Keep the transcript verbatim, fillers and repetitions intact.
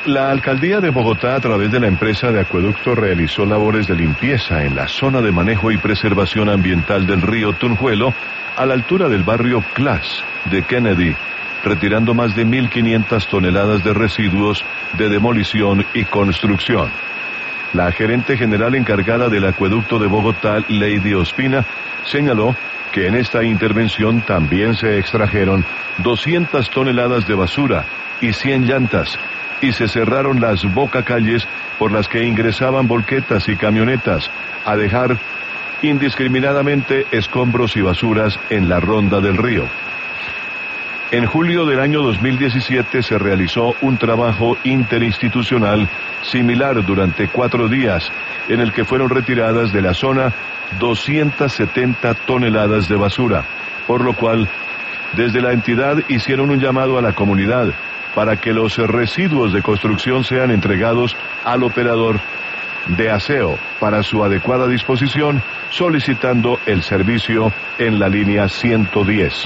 La alcaldía de Bogotá, a través de la empresa de acueducto, realizó labores de limpieza en la zona de manejo y preservación ambiental del río Tunjuelo, a la altura del barrio Clas de Kennedy, retirando más de mil quinientas toneladas de residuos de demolición y construcción. La gerente general encargada del acueducto de Bogotá, Lady Ospina, señaló que en esta intervención también se extrajeron doscientas toneladas de basura y cien llantas, y se cerraron las bocacalles por las que ingresaban volquetas y camionetas a dejar indiscriminadamente escombros y basuras en la ronda del río. En julio del año dos mil diecisiete se realizó un trabajo interinstitucional similar durante cuatro días, en el que fueron retiradas de la zona doscientas setenta toneladas de basura, por lo cual desde la entidad hicieron un llamado a la comunidad para que los residuos de construcción sean entregados al operador de aseo para su adecuada disposición, solicitando el servicio en la línea ciento diez.